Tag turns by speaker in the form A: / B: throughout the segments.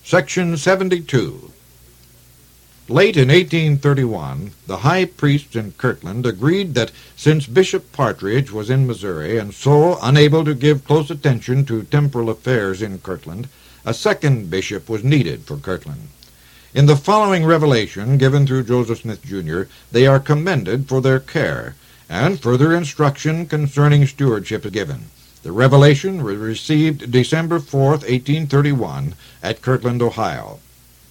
A: Section 72. Late in 1831, the high priests in Kirtland agreed that since Bishop Partridge was in Missouri and so unable to give close attention to temporal affairs in Kirtland, a second bishop was needed for Kirtland. In the following revelation given through Joseph Smith, Jr., they are commended for their care, and further instruction concerning stewardship is given. The revelation was received December 4th, 1831, at Kirtland, Ohio.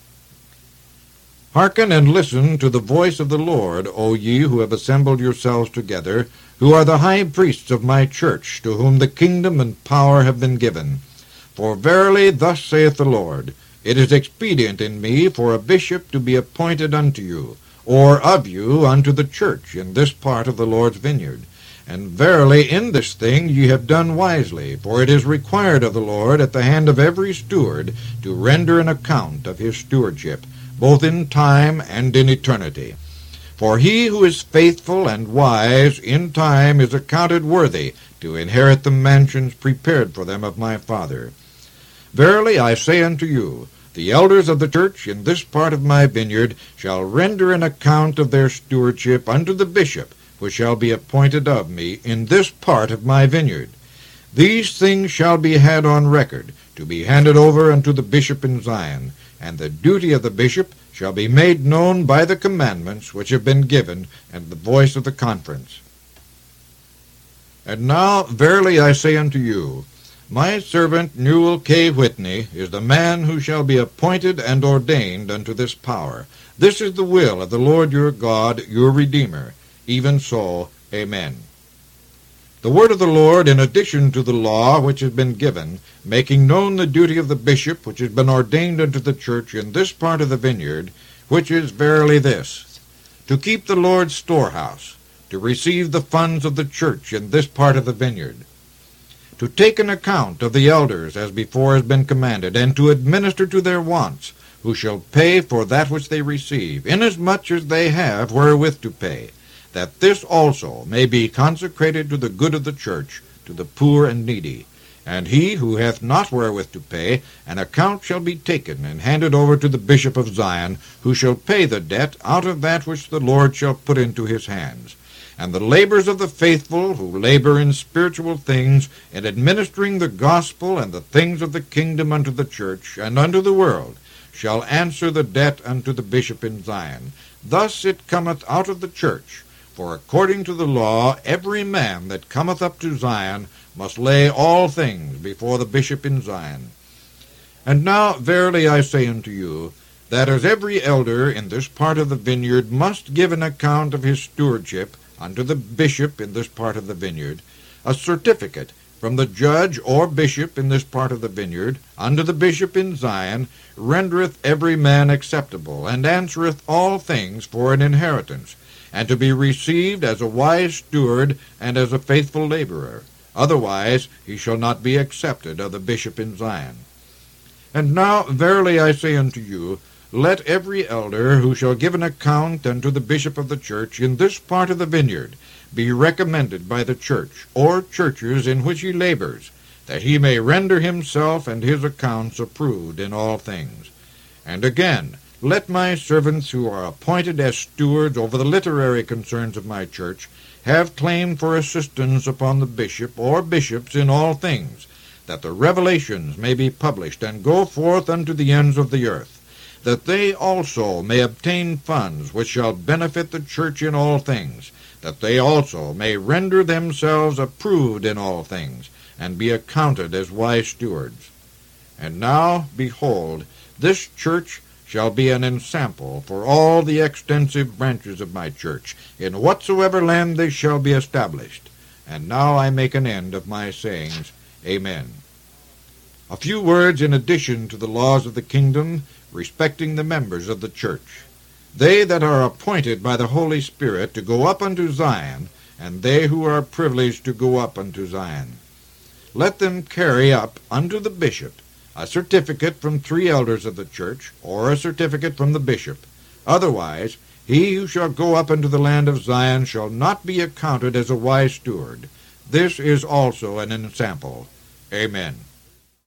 A: Hearken and listen to the voice of the Lord, O ye who have assembled yourselves together, who are the high priests of my church, to whom the kingdom and power have been given. For verily thus saith the Lord, it is expedient in me for a bishop to be appointed unto you, or of you unto the church in this part of the Lord's vineyard. And verily in this thing ye have done wisely, for it is required of the Lord at the hand of every steward to render an account of his stewardship, both in time and in eternity. For he who is faithful and wise in time is accounted worthy to inherit the mansions prepared for them of my Father. Verily I say unto you, the elders of the church in this part of my vineyard shall render an account of their stewardship unto the bishop, which shall be appointed of me in this part of my vineyard. These things shall be had on record, to be handed over unto the bishop in Zion, and the duty of the bishop shall be made known by the commandments which have been given, and the voice of the conference. And now verily I say unto you, my servant Newell K. Whitney is the man who shall be appointed and ordained unto this power. This is the will of the Lord your God, your Redeemer. Even so, Amen. The word of the Lord, in addition to the law which has been given, making known the duty of the bishop which has been ordained unto the church in this part of the vineyard, which is verily this, to keep the Lord's storehouse, to receive the funds of the church in this part of the vineyard, to take an account of the elders as before has been commanded, and to administer to their wants, who shall pay for that which they receive, inasmuch as they have wherewith to pay, that this also may be consecrated to the good of the church, to the poor and needy. And he who hath not wherewith to pay, an account shall be taken and handed over to the bishop of Zion, who shall pay the debt out of that which the Lord shall put into his hands. And the labors of the faithful who labor in spiritual things, in administering the gospel and the things of the kingdom unto the church and unto the world, shall answer the debt unto the bishop in Zion. Thus it cometh out of the church. For according to the law, every man that cometh up to Zion must lay all things before the bishop in Zion. And now verily I say unto you, that as every elder in this part of the vineyard must give an account of his stewardship unto the bishop in this part of the vineyard, a certificate from the judge or bishop in this part of the vineyard unto the bishop in Zion rendereth every man acceptable, and answereth all things for an inheritance, and to be received as a wise steward and as a faithful laborer. Otherwise he shall not be accepted of the bishop in Zion. And now verily I say unto you, let every elder who shall give an account unto the bishop of the church in this part of the vineyard be recommended by the church, or churches in which he labors, that he may render himself and his accounts approved in all things. And again, let my servants who are appointed as stewards over the literary concerns of my church have claim for assistance upon the bishop or bishops in all things, that the revelations may be published and go forth unto the ends of the earth, that they also may obtain funds which shall benefit the church in all things, that they also may render themselves approved in all things, and be accounted as wise stewards. And now, behold, this church shall be an ensample for all the extensive branches of my church, in whatsoever land they shall be established. And now I make an end of my sayings. Amen. A few words in addition to the laws of the kingdom respecting the members of the church. They that are appointed by the Holy Spirit to go up unto Zion, and they who are privileged to go up unto Zion, let them carry up unto the bishop a certificate from 3 elders of the church, or a certificate from the bishop. Otherwise, he who shall go up into the land of Zion shall not be accounted as a wise steward. This is also an ensample. Amen.